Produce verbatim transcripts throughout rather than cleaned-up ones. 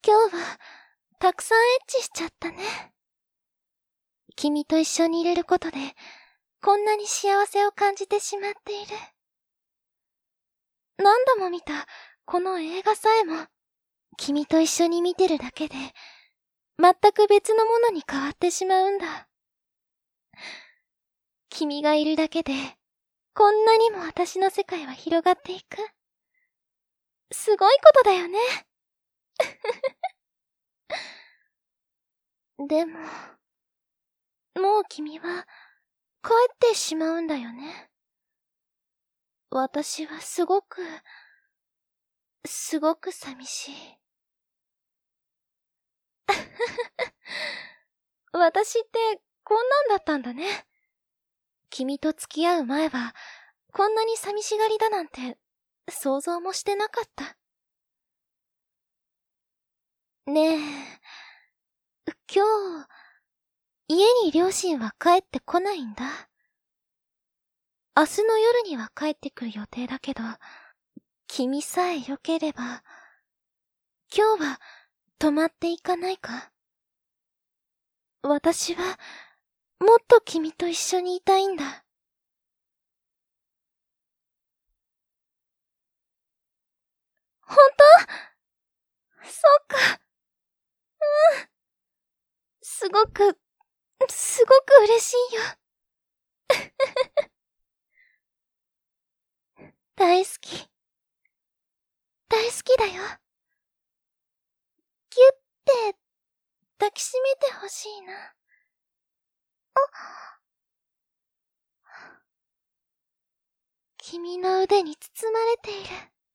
今日は、たくさんエッチしちゃったね。君と一緒にいれることで、こんなに幸せを感じてしまっている。何度も見た、この映画さえも、君と一緒に見てるだけで、全く別のものに変わってしまうんだ。君がいるだけで、こんなにも私の世界は広がっていく。すごいことだよね。でも、もう君は帰ってしまうんだよね。私はすごく、すごく寂しい。私ってこんなんだったんだね。君と付き合う前は、こんなに寂しがりだなんて、想像もしてなかった。ねえ、今日、家に両親は帰ってこないんだ。明日の夜には帰ってくる予定だけど、君さえ良ければ、今日は泊まっていかないか？私は、もっと君と一緒にいたいんだ。本当？そっか。うん。すごく、すごく嬉しいよ。大好き。大好きだよ。ぎゅって抱きしめてほしいな。あ、君の腕に包まれている。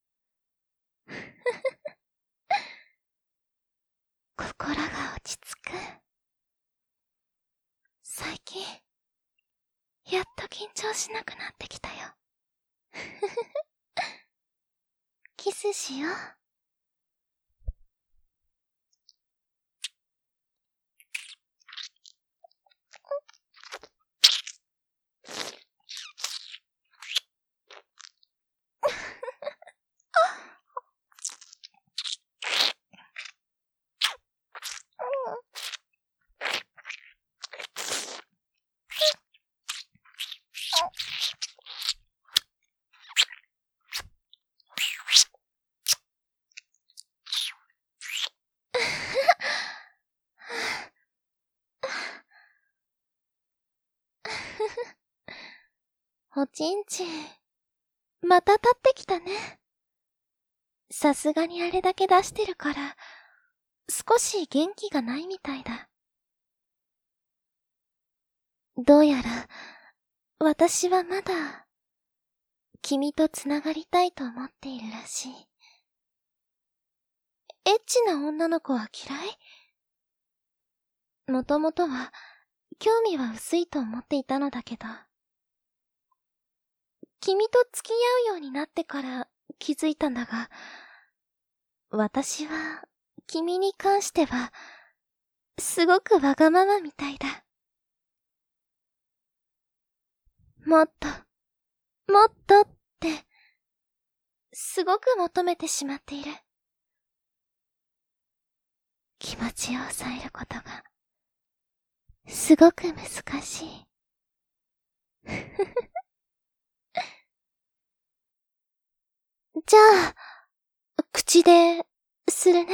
心が落ち着く。最近、やっと緊張しなくなってきたよ。キスしよう。おちんちん、また立ってきたね。さすがにあれだけ出してるから、少し元気がないみたいだ。どうやら、私はまだ、君とつながりたいと思っているらしい。エッチな女の子は嫌い？もともとは、興味は薄いと思っていたのだけど、君と付き合うようになってから気づいたんだが、私は、君に関しては、すごくわがままみたいだ。もっと、もっとって、すごく求めてしまっている。気持ちを抑えることが、すごく難しい。じゃあ、口で、するね。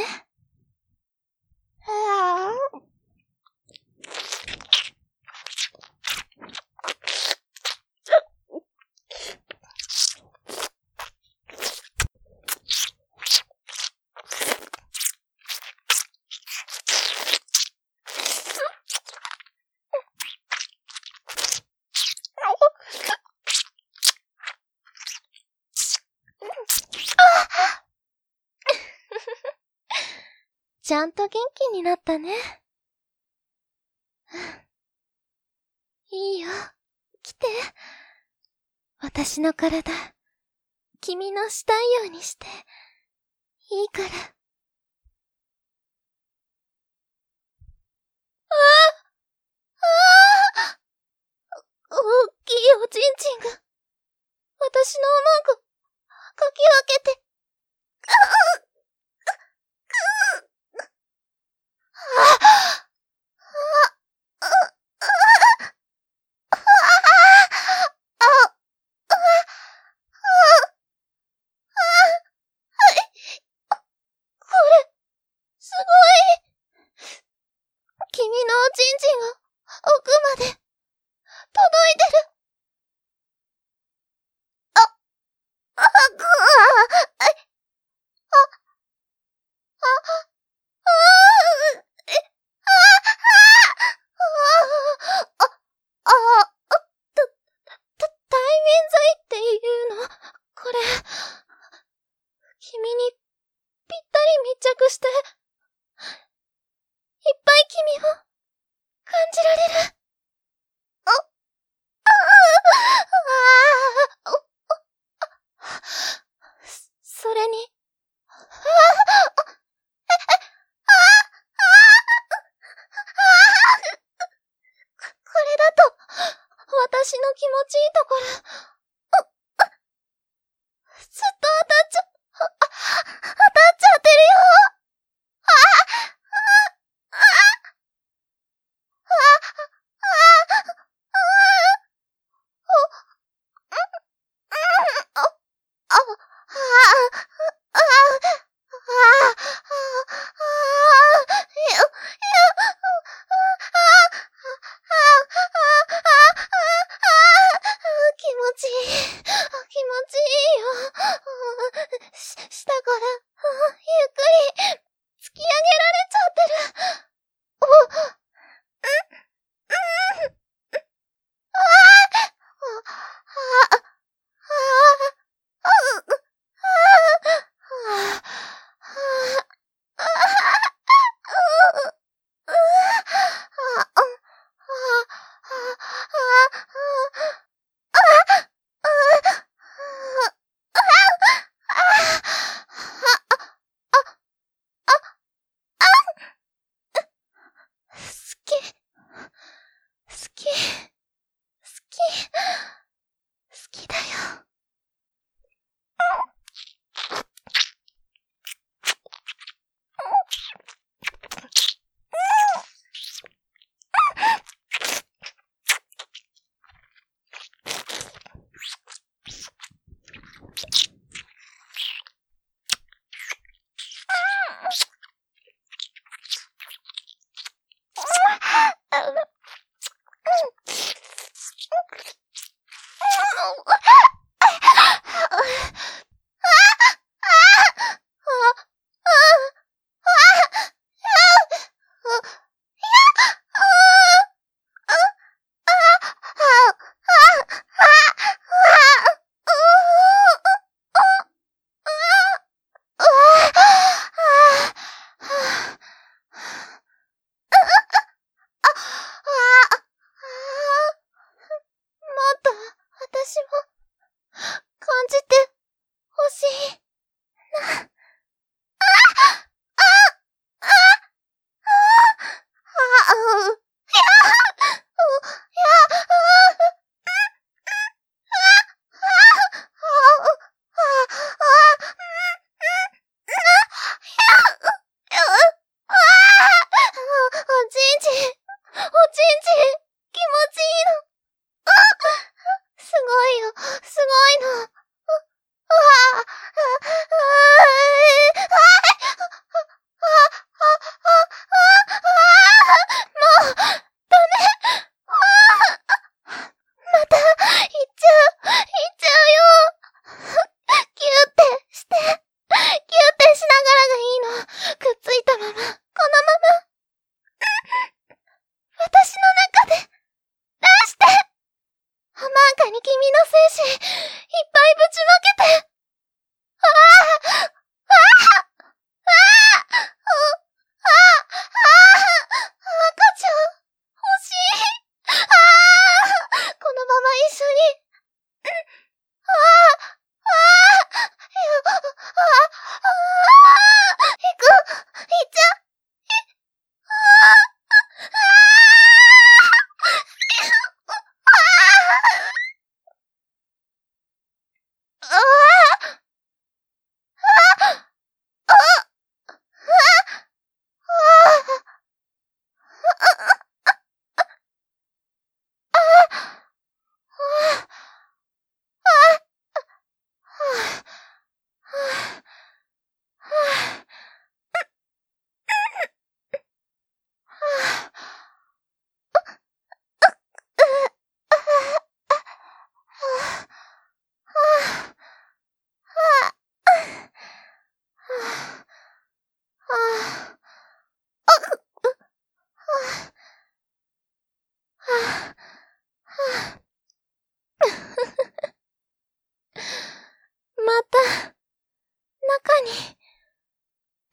ちゃんと元気になったね。いいよ、来て。私の体、君のしたいようにして、いいから。ああああ大きいおちんちんが、私のおまんこ、かき分けて。 ったり密着して、いっぱい君を感じられる。あ、ああ、ああ、それに、ああ、え、え、ああ、ああ、これだと、私の気持ちいいところ、ずっと当たっちゃ、あ、当たっちゃってるよ。ああ、ああ、ああ、ああ、ああ、あ、あ、あ、あ、気持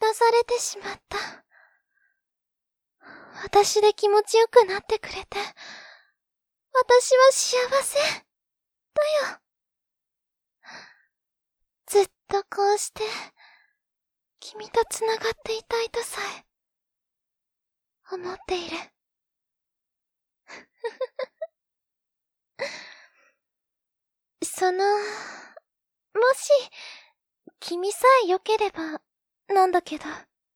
されてしまった。私で気持ちよくなってくれて、私は幸せ、だよ。ずっとこうして、君と繋がっていたいとさえ、思っている。その、もし、君さえ良ければ、なんだけど。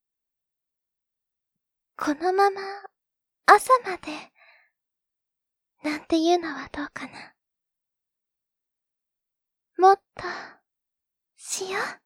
このまま、朝まで、なんていうのはどうかな。もっと、しよう。